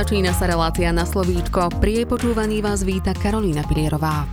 Začína sa relácia Na slovíčko. Pri jej počúvaní vás víta Karolína Pilierová.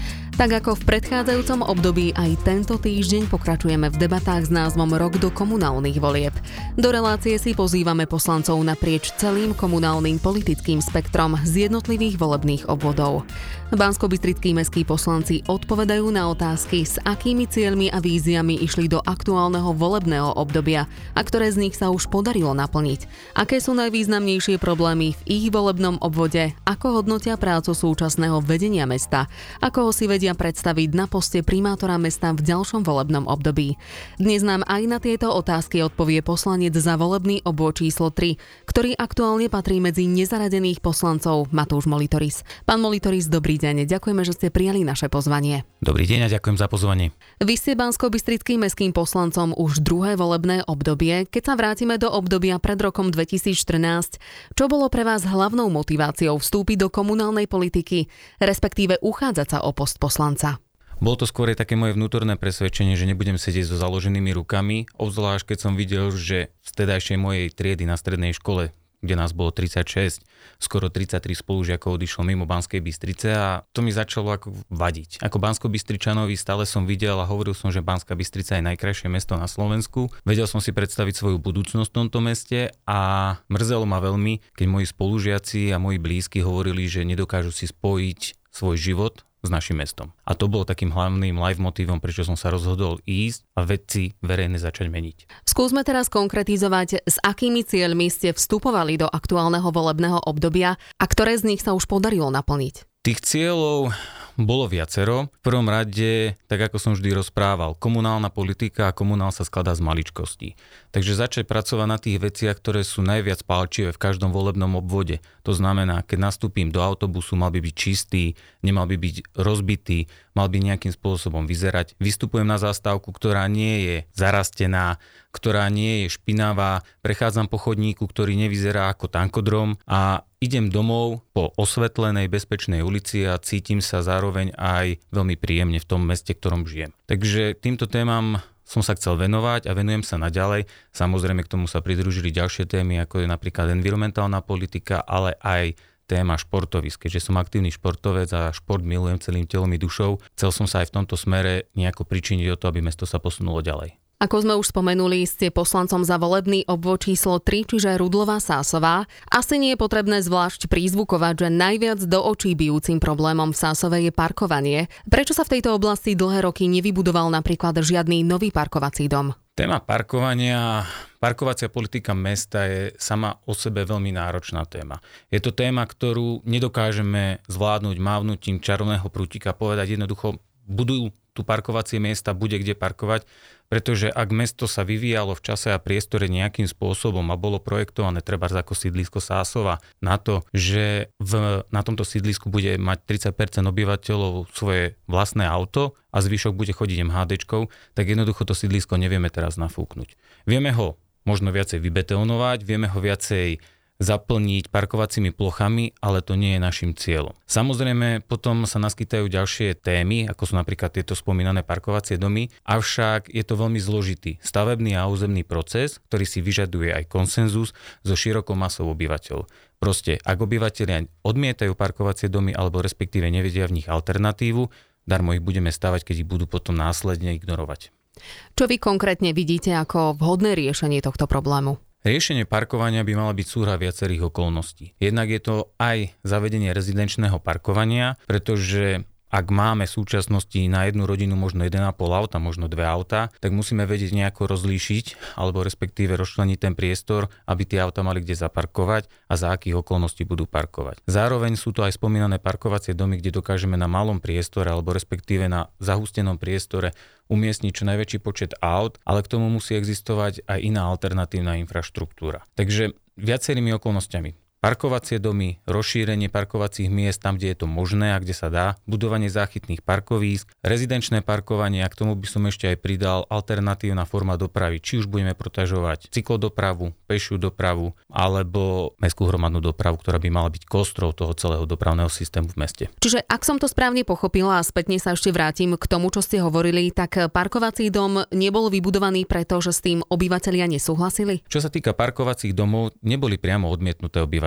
Tak ako v predchádzajúcom období, aj tento týždeň pokračujeme v debatách s názvom Rok do komunálnych volieb. Do relácie si pozývame poslancov naprieč celým komunálnym politickým spektrom z jednotlivých volebných obvodov. Banskobystrickí mestskí poslanci odpovedajú na otázky, s akými cieľmi a víziami išli do aktuálneho volebného obdobia a ktoré z nich sa už podarilo naplniť. Aké sú najvýznamnejšie problémy v ich volebnom obvode, ako hodnotia prácu súčasného vedenia mesta, ako ho si vedia predstaviť na poste primátora mesta v ďalšom volebnom období. Dnes nám aj na tieto otázky odpovie poslanec za volebný obvod číslo 3, ktorý aktuálne patrí medzi nezaradených poslancov, Matúš Molitoris. Pán Molitoris, dobrý deň, ďakujeme, že ste prijali naše pozvanie. Dobrý deň a ďakujem za pozvanie. Vy ste banskobystrickým mestským poslancom už druhé volebné obdobie. Keď sa vrátime do obdobia pred rokom 2014, čo bolo pre vás hlavnou motiváciou vstúpiť do komunálnej politiky, respektíve uchádzať sa o post poslanca? Bolo to skôr také moje vnútorné presvedčenie, že nebudem sedieť so založenými rukami, obzvlášť keď som videl, že z tedajšej mojej triedy na strednej škole, kde nás bolo 36, skoro 33 spolužiakov odišlo mimo Banskej Bystrice a to mi začalo ako vadiť. Ako Banskobystričanovi stále som videl a hovoril som, že Banská Bystrica je najkrajšie mesto na Slovensku. Vedel som si predstaviť svoju budúcnosť v tomto meste a mrzelo ma veľmi, keď moji spolužiaci a moji blízki hovorili, že nedokážu si spojiť svoj život s našim mestom. A to bolo takým hlavným leitmotívom, prečo som sa rozhodol ísť a veci verejne začať meniť. Skúsme teraz konkretizovať, s akými cieľmi ste vstupovali do aktuálneho volebného obdobia a ktoré z nich sa už podarilo naplniť. Tých cieľov bolo viacero. V prvom rade, tak ako som vždy rozprával, komunálna politika a komunál sa skladá z maličkostí. Takže začať pracovať na tých veciach, ktoré sú najviac pálčivé v každom volebnom obvode. To znamená, keď nastúpim do autobusu, mal by byť čistý, nemal by byť rozbitý, mal by nejakým spôsobom vyzerať. Vystupujem na zastávku, ktorá nie je zarastená, ktorá nie je špinavá, prechádzam po chodníku, ktorý nevyzerá ako tankodrom a idem domov po osvetlenej, bezpečnej ulici a cítim sa zároveň aj veľmi príjemne v tom meste, v ktorom žijem. Takže týmto témam som sa chcel venovať a venujem sa naďalej. Samozrejme k tomu sa pridružili ďalšie témy, ako je napríklad environmentálna politika, ale aj téma športovisk. Keďže som aktívny športovec a šport milujem celým telom i dušou, chcel som sa aj v tomto smere nejako pričiniť o to, aby mesto sa posunulo ďalej. Ako sme už spomenuli, ste poslancom za volebný obvod číslo 3, čiže Rudlová Sásová. Asi nie je potrebné zvlášť prízvukovať, že najviac do očí bijúcim problémom v Sásove je parkovanie. Prečo sa v tejto oblasti dlhé roky nevybudoval napríklad žiadny nový parkovací dom? Téma parkovania, parkovacia politika mesta je sama o sebe veľmi náročná téma. Je to téma, ktorú nedokážeme zvládnuť mávnutím čarovného prútika, povedať jednoducho, budujú tu parkovacie miesta, bude kde parkovať, pretože ak mesto sa vyvíjalo v čase a priestore nejakým spôsobom a bolo projektované trebárs ako sídlisko Sásova na to, že na tomto sídlisku bude mať 30% obyvateľov svoje vlastné auto a zvyšok bude chodiť MHDčkou, tak jednoducho to sídlisko nevieme teraz nafúknuť. Vieme ho možno viacej vybetónovať, vieme ho viacej zaplniť parkovacími plochami, ale to nie je našim cieľom. Samozrejme, potom sa naskytajú ďalšie témy, ako sú napríklad tieto spomínané parkovacie domy, avšak je to veľmi zložitý stavebný a územný proces, ktorý si vyžaduje aj konsenzus so širokou masou obyvateľov. Proste, ak obyvatelia odmietajú parkovacie domy alebo respektíve nevedia v nich alternatívu, darmo ich budeme stavať, keď ich budú potom následne ignorovať. Čo vy konkrétne vidíte ako vhodné riešenie tohto problému? Riešenie parkovania by mala byť súhra viacerých okolností. Jednak je to aj zavedenie rezidenčného parkovania, pretože ak máme v súčasnosti na jednu rodinu možno 1,5 auta, možno 2 auta, tak musíme vedieť nejako rozlíšiť alebo respektíve rozčleniť ten priestor, aby tie auta mali kde zaparkovať a za akých okolností budú parkovať. Zároveň sú to aj spomínané parkovacie domy, kde dokážeme na malom priestore alebo respektíve na zahustenom priestore umiestniť čo najväčší počet aut, ale k tomu musí existovať aj iná alternatívna infraštruktúra. Takže viacerými okolnostiami. Parkovacie domy, rozšírenie parkovacích miest tam, kde je to možné a kde sa dá, budovanie záchytných parkovísk, rezidenčné parkovanie a k tomu by som ešte aj pridal alternatívna forma dopravy. Či už budeme protažovať cyklodopravu, pešiu dopravu alebo mestskú hromadnú dopravu, ktorá by mala byť kostrou toho celého dopravného systému v meste. Čiže ak som to správne pochopila a spätne sa ešte vrátim k tomu, čo ste hovorili, tak parkovací dom nebol vybudovaný preto, že s tým obyvatelia nesúhlasili? Čo sa týka parkovacích domov, neboli priamo odmietnuté obyvateľia.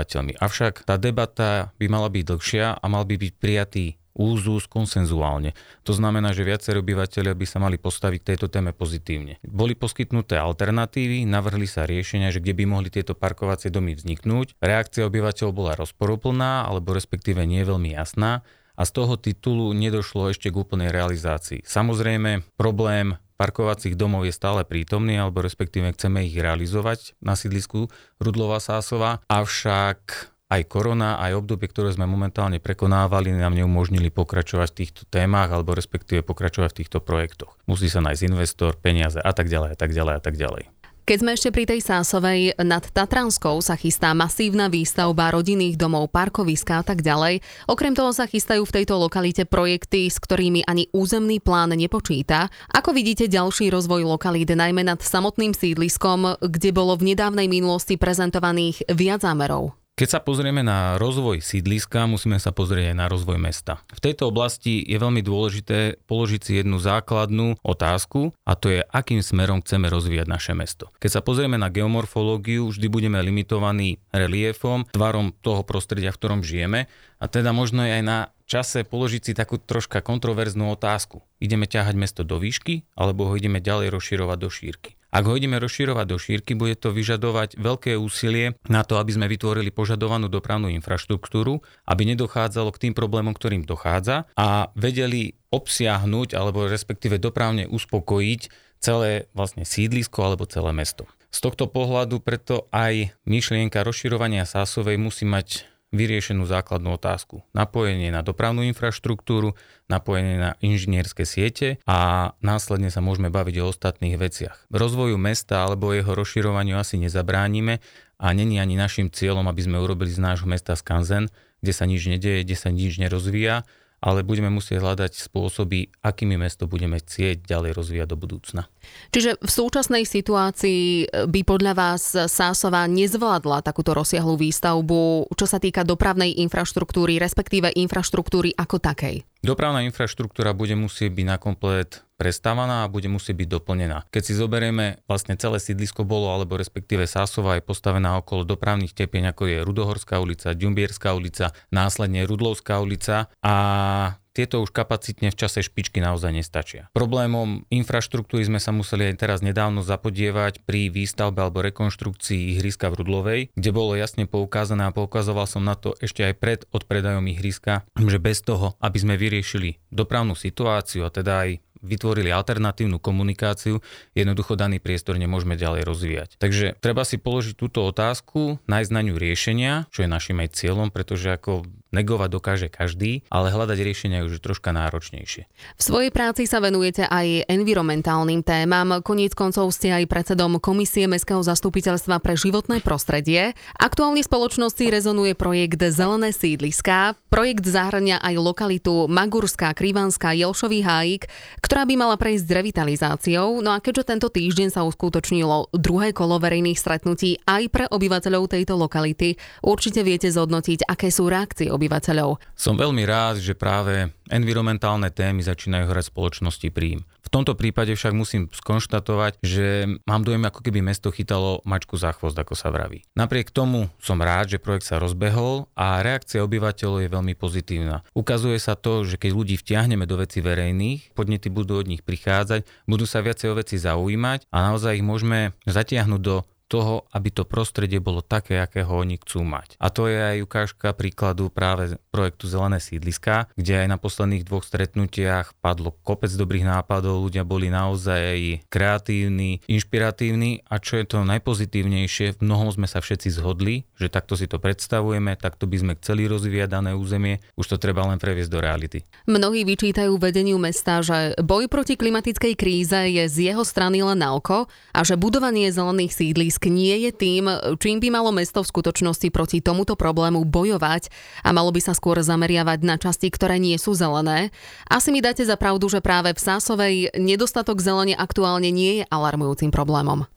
obyvateľmi. Avšak tá debata by mala byť dlhšia a mal by byť prijatý úzus konsenzuálne. To znamená, že viacerí obyvateľia by sa mali postaviť k tejto téme pozitívne. Boli poskytnuté alternatívy, navrhli sa riešenia, že kde by mohli tieto parkovacie domy vzniknúť. Reakcia obyvateľov bola rozporuplná, alebo respektíve nie veľmi jasná a z toho titulu nedošlo ešte k úplnej realizácii. Samozrejme, problém parkovacích domov je stále prítomný, alebo respektíve chceme ich realizovať na sídlisku Rudlová-Sásová, avšak aj korona, aj obdobie, ktoré sme momentálne prekonávali, nám neumožnili pokračovať v týchto témach alebo respektíve pokračovať v týchto projektoch. Musí sa nájsť investor, peniaze a tak ďalej a tak ďalej a tak ďalej. Keď sme ešte pri tej Sásovej, nad Tatranskou sa chystá masívna výstavba rodinných domov, parkoviska a tak ďalej. Okrem toho sa chystajú v tejto lokalite projekty, s ktorými ani územný plán nepočíta. Ako vidíte ďalší rozvoj lokalít, najmä nad samotným sídliskom, kde bolo v nedávnej minulosti prezentovaných viac zámerov? Keď sa pozrieme na rozvoj sídliska, musíme sa pozrieť aj na rozvoj mesta. V tejto oblasti je veľmi dôležité položiť si jednu základnú otázku a to je, akým smerom chceme rozvíjať naše mesto. Keď sa pozrieme na geomorfológiu, vždy budeme limitovaní reliéfom, tvarom toho prostredia, v ktorom žijeme a teda možno je aj na čase položiť si takú troška kontroverznú otázku. Ideme ťahať mesto do výšky alebo ho ideme ďalej rozširovať do šírky? Ak ho ideme rozširovať do šírky, bude to vyžadovať veľké úsilie na to, aby sme vytvorili požadovanú dopravnú infraštruktúru, aby nedochádzalo k tým problémom, ktorým dochádza a vedeli obsiahnuť alebo respektíve dopravne uspokojiť celé vlastne sídlisko alebo celé mesto. Z tohto pohľadu preto aj myšlienka rozširovania Sásovej musí mať vyriešenú základnú otázku. Napojenie na dopravnú infraštruktúru, napojenie na inžinierské siete a následne sa môžeme baviť o ostatných veciach. Rozvoju mesta alebo jeho rozširovaniu asi nezabránime a není ani našim cieľom, aby sme urobili z nášho mesta skanzen, kde sa nič nedeje, kde sa nič nerozvíja, ale budeme musieť hľadať spôsoby, akými mesto budeme chcieť ďalej rozvíjať do budúcna. Čiže v súčasnej situácii by podľa vás Sásova nezvládla takúto rozsiahlu výstavbu, čo sa týka dopravnej infraštruktúry, respektíve infraštruktúry ako takej? Dopravná infraštruktúra bude musieť byť na komplet prestávaná a bude musieť byť doplnená. Keď si zoberieme, vlastne celé sídlisko bolo, alebo respektíve Sásova je postavená okolo dopravných tepieň, ako je Rudohorská ulica, Ďumbierská ulica, následne Rudlovská ulica a tieto už kapacitne v čase špičky naozaj nestačia. Problémom infraštruktúry sme sa museli aj teraz nedávno zapodievať pri výstavbe alebo rekonštrukcii ihriska v Rudlovej, kde bolo jasne poukázané a poukazoval som na to ešte aj pred odpredajom ihriska, že bez toho, aby sme vyriešili dopravnú situáciu a teda aj vytvorili alternatívnu komunikáciu, jednoducho daný priestor nemôžeme ďalej rozvíjať. Takže treba si položiť túto otázku, nájsť na ňu riešenia, čo je našim aj cieľom, pretože ako negovať dokáže každý, ale hľadať riešenia je už troška náročnejšie. V svojej práci sa venujete aj environmentálnym témam. Koniec koncov ste aj predsedom Komisie Mestského zastupiteľstva pre životné prostredie. Aktuálne v spoločnosti rezonuje projekt Zelené sídliská. Projekt zahŕňa aj lokalitu Magurská, Krivanská, Jelšový hájik, ktorá by mala prejsť revitalizáciou. No a keďže tento týždeň sa uskutočnilo druhé kolo verejných stretnutí aj pre obyvateľov tejto lokality, určite viete zhodnotiť, aké sú reakcie obyvateľov. Som veľmi rád, že práve environmentálne témy začínajú hrať spoločnosti príjm. V tomto prípade však musím skonštatovať, že mám dojem, ako keby mesto chytalo mačku za chvost, ako sa vraví. Napriek tomu som rád, že projekt sa rozbehol a reakcia obyvateľov je veľmi pozitívna. Ukazuje sa to, že keď ľudí vtiahneme do vecí verejných, podnety budú od nich prichádzať, budú sa viacej o veci zaujímať a naozaj ich môžeme zatiahnuť do toho, aby to prostredie bolo také, akého oni chcú mať. A to je aj ukážka príkladu práve projektu Zelené sídliská, kde aj na posledných 2 stretnutiach padlo kopec dobrých nápadov, ľudia boli naozaj kreatívni, inšpiratívni a čo je to najpozitívnejšie, v mnohom sme sa všetci zhodli, že takto si to predstavujeme, takto by sme chceli rozvíjať dané územie, už to treba len previesť do reality. Mnohí vyčítajú vedeniu mesta, že boj proti klimatickej kríze je z jeho strany len na oko a že budovanie zelených sídlisk nie je tým, čím by malo mesto v skutočnosti proti tomuto problému bojovať a malo by sa skôr zameriavať na časti, ktoré nie sú zelené. Asi mi dáte za pravdu, že práve v Sásovej nedostatok zelene aktuálne nie je alarmujúcim problémom.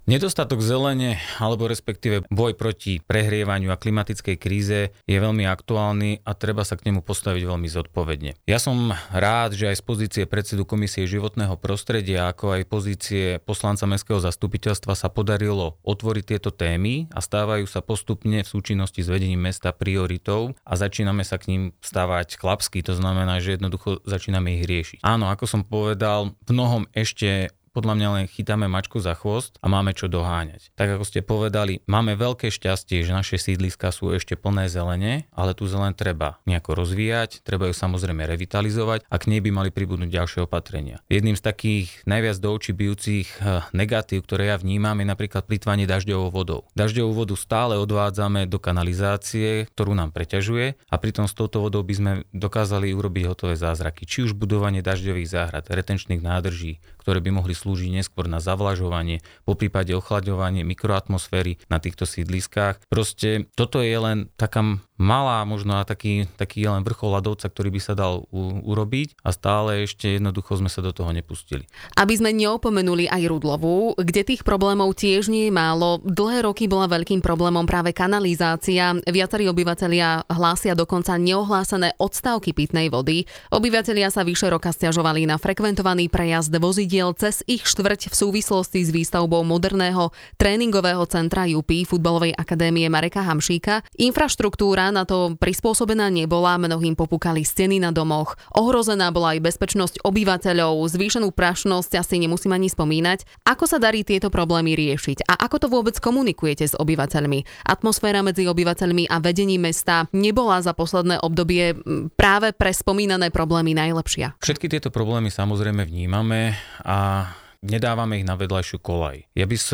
Nedostatok zelene, alebo respektíve boj proti prehrievaniu a klimatickej kríze je veľmi aktuálny a treba sa k nemu postaviť veľmi zodpovedne. Ja som rád, že aj z pozície predsedu Komisie životného prostredia, ako aj pozície poslanca Mestského zastupiteľstva sa podarilo otvoriť tieto témy a stávajú sa postupne v súčinnosti s vedením mesta prioritou a začíname sa k ním stávať chlapsky, to znamená, že jednoducho začíname ich riešiť. Áno, ako som povedal, v mnohom ešte podľa mňa len chytáme mačku za chvost a máme čo doháňať. Tak ako ste povedali, máme veľké šťastie, že naše sídliská sú ešte plné zelene, ale tú zelen treba nejako rozvíjať, treba ju samozrejme revitalizovať a k nej by mali pribudnúť ďalšie opatrenia. Jedným z takých najviac do očí bijúcich negatív, ktoré ja vnímam, je napríklad plytvanie dažďovou vodou. Dažďovú vodu stále odvádzame do kanalizácie, ktorú nám preťažuje a pritom s touto vodou by sme dokázali urobiť hotové zázraky. Či už budovanie dažďových záhrad, retenčných nádrží, ktoré by mohli slúži neskôr na zavlažovanie, poprípade ochlaďovanie mikroatmosféry na týchto sídliskách. Proste toto je len taká malá, možno taký len vrchol ľadovca, ktorý by sa dal urobiť a stále ešte jednoducho sme sa do toho nepustili. Aby sme neopomenuli aj Rudlovú, kde tých problémov tiež nie je málo. Dlhé roky bola veľkým problémom práve kanalizácia. Viacerí obyvatelia hlásia dokonca neohlásené odstávky pitnej vody. Obyvatelia sa vyše roka sťažovali na frekventovaný prejazd vozidiel cez ich štvrť v súvislosti s výstavbou moderného tréningového centra UP Futbalovej akadémie Mareka Hamšíka. Infraštruktúra na to prispôsobená nebola, mnohým popukali steny na domoch. Ohrozená bola aj bezpečnosť obyvateľov, zvýšenú prašnosť asi nemusím ani spomínať. Ako sa darí tieto problémy riešiť a ako to vôbec komunikujete s obyvateľmi? Atmosféra medzi obyvateľmi a vedením mesta nebola za posledné obdobie práve pre spomínané problémy najlepšia. Všetky tieto problémy samozrejme vnímame a nedávame ich na vedľajšiu koľaj.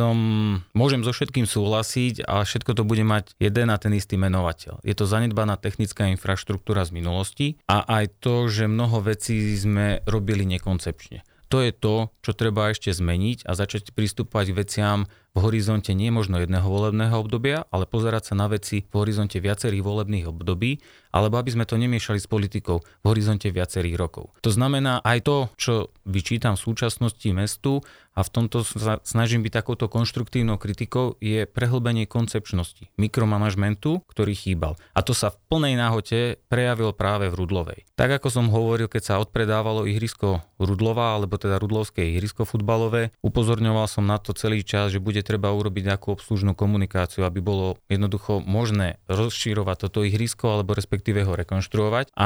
Môžem so všetkým súhlasiť, ale všetko to bude mať jeden a ten istý menovateľ. Je to zanedbaná technická infraštruktúra z minulosti a aj to, že mnoho vecí sme robili nekoncepčne. To je to, čo treba ešte zmeniť a začať pristupovať k veciam v horizonte nie možno jedného volebného obdobia, ale pozerať sa na veci v horizonte viacerých volebných období, alebo aby sme to nemiešali s politikou v horizonte viacerých rokov. To znamená aj to, čo vyčítam v súčasnosti mestu a v tomto sa snažím byť takouto konštruktívnou kritikou, je prehlbenie koncepčnosti, mikromanažmentu, ktorý chýbal. A to sa v plnej náhote prejavilo práve v Rudlovej. Tak ako som hovoril, keď sa odpredávalo ihrisko Rudlova, alebo teda Rudlovské ihrisko futbalové, upozorňoval som na to celý čas, že bude treba urobiť nejakú obslužnú komunikáciu, aby bolo jednoducho možné rozširovať toto ihrisko alebo respektíve ho rekonštruovať. A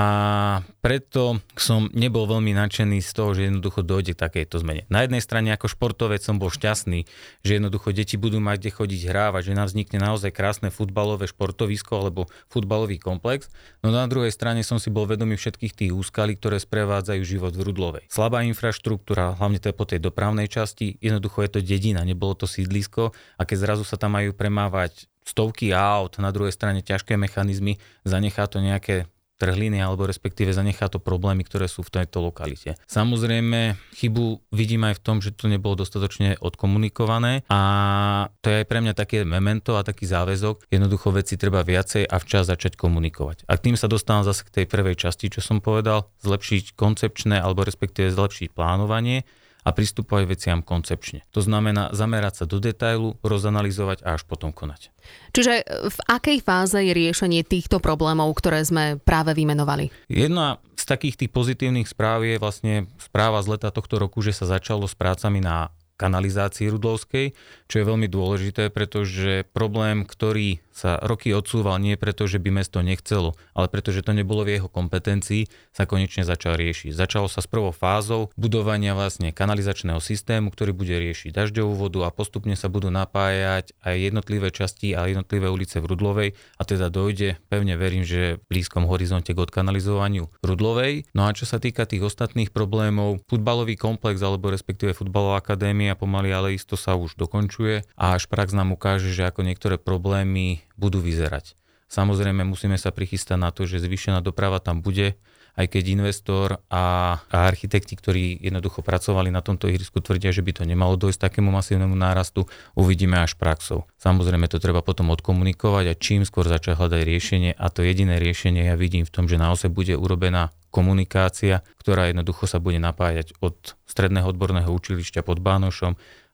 preto som nebol veľmi nadšený z toho, že jednoducho dojde k takejto zmene. Na jednej strane ako športovec som bol šťastný, že jednoducho deti budú mať kde chodiť hrávať, že nám vznikne naozaj krásne futbalové športovisko alebo futbalový komplex. No na druhej strane som si bol vedomý všetkých tých úskalí, ktoré sprevádzajú život v Rudlovej. Slabá infraštruktúra, hlavne to je po tej dopravnej časti, jednoducho je to dedina, nebolo to sídlisko. A keď zrazu sa tam majú premávať stovky aut, na druhej strane ťažké mechanizmy, zanechá to nejaké trhliny alebo respektíve zanechá to problémy, ktoré sú v tejto lokalite. Samozrejme, chybu vidím aj v tom, že to nebolo dostatočne odkomunikované a to je aj pre mňa také memento a taký záväzok. Jednoducho veci treba viacej a včas začať komunikovať. A k tým sa dostávam zase k tej prvej časti, čo som povedal, zlepšiť koncepčné alebo respektíve zlepšiť plánovanie a pristupovať veciam koncepčne. To znamená zamerať sa do detailu, rozanalizovať a až potom konať. Čiže v akej fáze je riešenie týchto problémov, ktoré sme práve vymenovali? Jedna z takých tých pozitívnych správ je vlastne správa z leta tohto roku, že sa začalo s prácami na kanalizácii Rudlovskej, čo je veľmi dôležité, pretože problém, ktorý sa roky odsúval nie preto, že by mesto nechcelo, ale pretože to nebolo v jeho kompetencii, sa konečne začal riešiť. Začalo sa s prvou fázou budovania vlastne kanalizačného systému, ktorý bude riešiť dažďovú vodu a postupne sa budú napájať aj jednotlivé časti a jednotlivé ulice v Rudlovej a teda dojde, pevne verím, že v blízkom horizonte k odkanalizovaniu Rudlovej. No a čo sa týka tých ostatných problémov, futbalový komplex alebo respektíve futbalová akadémia pomaly, ale isto sa už dokončuje a až prax nám ukáže, že ako niektoré problémy budú vyzerať. Samozrejme musíme sa prichystať na to, že zvýšená doprava tam bude, aj keď investor a architekti, ktorí jednoducho pracovali na tomto ihrisku, tvrdia, že by to nemalo dojsť takému masívnemu nárastu, uvidíme až praxou. Samozrejme to treba potom odkomunikovať a čím skôr začať hľadať riešenie a to jediné riešenie ja vidím v tom, že naozaj bude urobená komunikácia, ktorá jednoducho sa bude napájať od stredného odborného učilišťa pod Bánošom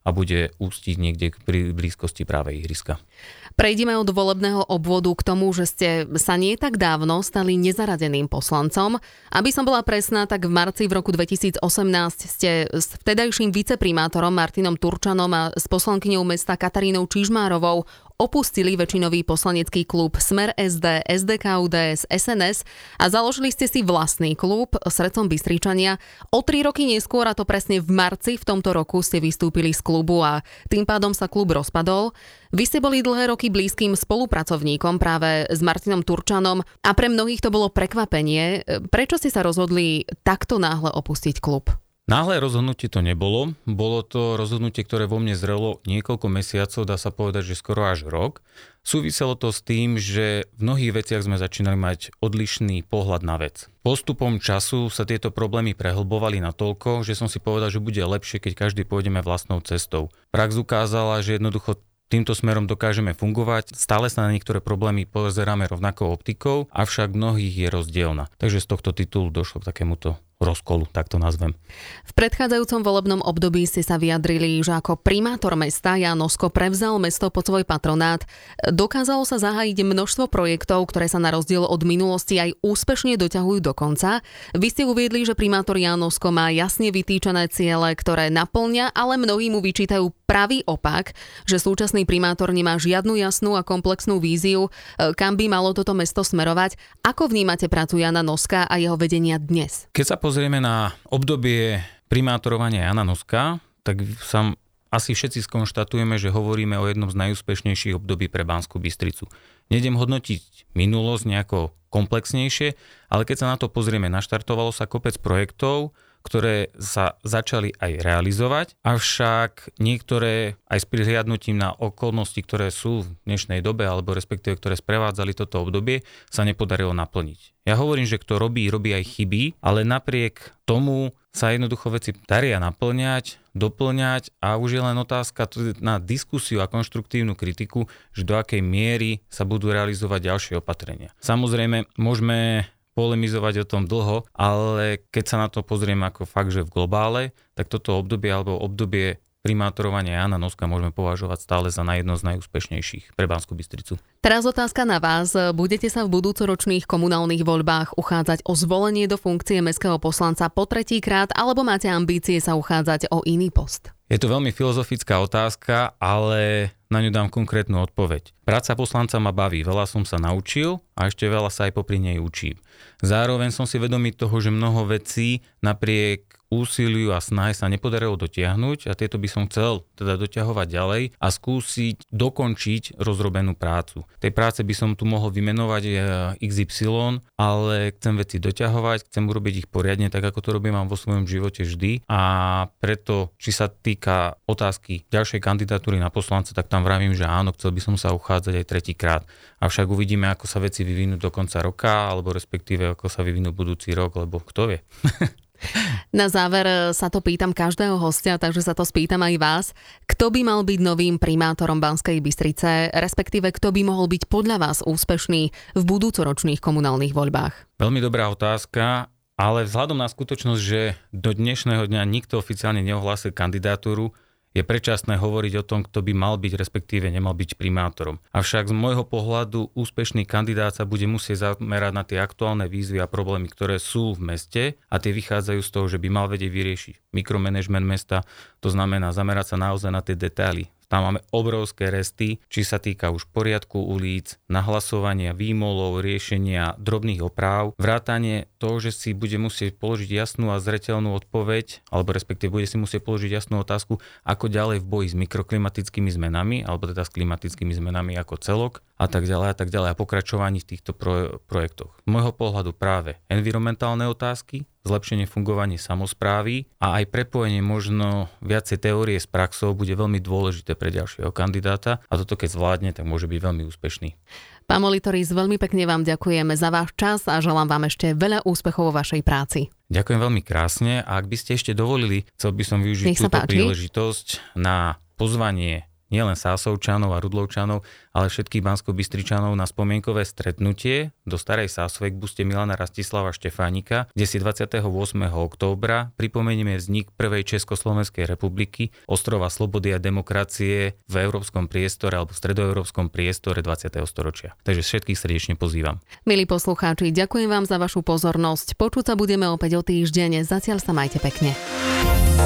a bude ústiť niekde pri blízkosti práve ihriska. Prejdeme od volebného obvodu k tomu, že ste sa nie tak dávno stali nezaradeným poslancom. Aby som bola presná, tak v marci v roku 2018 ste s vtedajším viceprimátorom Martinom Turčanom a s poslankyňou mesta Katarínou Čižmárovou opustili väčšinový poslanecký klub Smer SD, SDK-UDS, SNS a založili ste si vlastný klub Srdcom Bystričania. O 3 roky neskôr, a to presne v marci v tomto roku, ste vystúpili z klubu a tým pádom sa klub rozpadol. Vy ste boli dlhé roky blízkym spolupracovníkom práve s Martinom Turčanom a pre mnohých to bolo prekvapenie. Prečo ste sa rozhodli takto náhle opustiť klub? Náhle rozhodnutie to nebolo. Bolo to rozhodnutie, ktoré vo mne zrelo niekoľko mesiacov, dá sa povedať, že skoro až rok. Súviselo to s tým, že v mnohých veciach sme začínali mať odlišný pohľad na vec. Postupom času sa tieto problémy prehlbovali natoľko, že som si povedal, že bude lepšie, keď každý pôjdeme vlastnou cestou. Prax ukázala, že jednoducho týmto smerom dokážeme fungovať. Stále sa na niektoré problémy pozeráme rovnakou optikou, avšak mnohých je rozdielna. Takže z tohto titulu došlo k takémuto rozkolu, tak to nazvem. V predchádzajúcom volebnom období ste sa vyjadrili, že ako primátor mesta Ján Osko prevzal mesto pod svoj patronát. Dokázalo sa zahájiť množstvo projektov, ktoré sa na rozdiel od minulosti aj úspešne doťahujú do konca. Vy ste uviedli, že primátor Ján Osko má jasne vytýčené ciele, ktoré naplňa, ale mnohí mu vyčítajú pravý opak, že súčasný primátor nemá žiadnu jasnú a komplexnú víziu, kam by malo toto mesto smerovať. Ako vnímate prácu Jána Noska a jeho vedenia dnes? Keď sa pozrieme na obdobie primátorovania Jána Noska, tak asi všetci skonštatujeme, že hovoríme o jednom z najúspešnejších období pre Banskú Bystricu. Nejdem hodnotiť minulosť nejako komplexnejšie, ale keď sa na to pozrieme, naštartovalo sa kopec projektov, ktoré sa začali aj realizovať, avšak niektoré aj s prihliadnutím na okolnosti, ktoré sú v dnešnej dobe, alebo respektíve ktoré sprevádzali toto obdobie, sa nepodarilo naplniť. Ja hovorím, že kto robí aj chyby, ale napriek tomu sa jednoducho veci daria naplňať, doplňať a už je len otázka na diskusiu a konštruktívnu kritiku, že do akej miery sa budú realizovať ďalšie opatrenia. Samozrejme, môžeme polemizovať o tom dlho, ale keď sa na to pozrieme ako fakt, že v globále, tak toto obdobie alebo obdobie primátorovania Jána Noska môžeme považovať stále za jedno z najúspešnejších pre Banskú Bystricu. Teraz otázka na vás. Budete sa v budúcoročných komunálnych voľbách uchádzať o zvolenie do funkcie mestského poslanca po 3-krát, alebo máte ambície sa uchádzať o iný post? Je to veľmi filozofická otázka, ale na ňu dám konkrétnu odpoveď. Práca poslanca ma baví, veľa som sa naučil a ešte veľa sa aj popri nej učím. Zároveň som si vedomý toho, že mnoho vecí napriek úsiliu a snahe sa nepodarilo dotiahnuť a tieto by som chcel teda doťahovať ďalej a skúsiť dokončiť rozrobenú prácu. Tej práce by som tu mohol vymenovať XY, ale chcem veci doťahovať, chcem urobiť ich poriadne, tak ako to robím vo svojom živote vždy a preto, či sa týka otázky ďalšej kandidatúry na poslanca, tak tam vravím, že áno, chcel by som sa uchádzať aj 3-krát. Avšak uvidíme, ako sa veci vyvinú do konca roka, alebo respektíve ako sa vyvinú budúci rok, lebo kto vie. Na záver sa to pýtam každého hostia, takže sa to spýtam aj vás. Kto by mal byť novým primátorom Banskej Bystrice, respektíve kto by mohol byť podľa vás úspešný v budúcoročných komunálnych voľbách? Veľmi dobrá otázka, ale vzhľadom na skutočnosť, že do dnešného dňa nikto oficiálne neohlásil kandidatúru, je predčasné hovoriť o tom, kto by mal byť, respektíve nemal byť primátorom. Avšak z môjho pohľadu úspešný kandidát sa bude musieť zamerať na tie aktuálne výzvy a problémy, ktoré sú v meste a tie vychádzajú z toho, že by mal vedieť vyriešiť mikromanagement mesta, to znamená zamerať sa naozaj na tie detaily. Tam máme obrovské resty, či sa týka už poriadku ulic, nahlasovania výmolov, riešenia drobných opráv, vrátanie toho, že si bude musieť položiť jasnú a zreteľnú odpoveď, alebo respektíve bude si musieť položiť jasnú otázku, ako ďalej v boji s mikroklimatickými zmenami, alebo teda s klimatickými zmenami ako celok a tak ďalej a pokračovaní v týchto projektoch. Z môjho pohľadu práve environmentálne otázky, zlepšenie fungovania samosprávy a aj prepojenie možno viacej teórie s praxou bude veľmi dôležité pre ďalšieho kandidáta a toto keď zvládne, tak môže byť veľmi úspešný. Pán Molitoris, veľmi pekne vám ďakujeme za váš čas a želám vám ešte veľa úspechov vo vašej práci. Ďakujem veľmi krásne a ak by ste ešte dovolili, chcel by som využiť túto príležitosť na pozvanie nielen Sásovčanov a Rudlovčanov, ale všetkých Banskobystričanov na spomienkové stretnutie do Starej Sásovej k buste Milana Rastislava Štefánika, kde si 28. októbra pripomenieme vznik prvej Československej republiky, ostrova slobody a demokracie v európskom priestore alebo v stredoeurópskom priestore 20. storočia. Takže všetkých srdečne pozývam. Milí poslucháči, ďakujem vám za vašu pozornosť. Počuť sa budeme opäť o týždeň. Zatiaľ sa majte pekne.